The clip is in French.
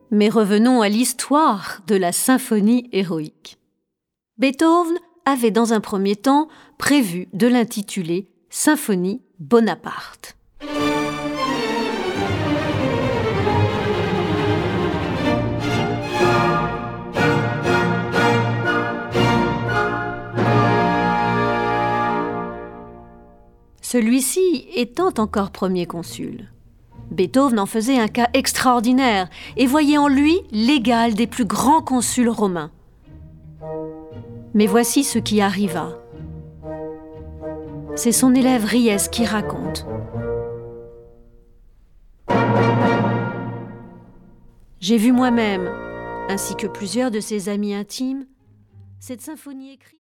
Mais revenons à l'histoire de la symphonie héroïque. Beethoven avait dans un premier temps prévu de l'intituler « Symphonie Bonaparte ». Celui-ci étant encore premier consul. Beethoven en faisait un cas extraordinaire et voyait en lui l'égal des plus grands consuls romains. Mais voici ce qui arriva. C'est son élève Ries qui raconte. J'ai vu moi-même, ainsi que plusieurs de ses amis intimes, cette symphonie écrite.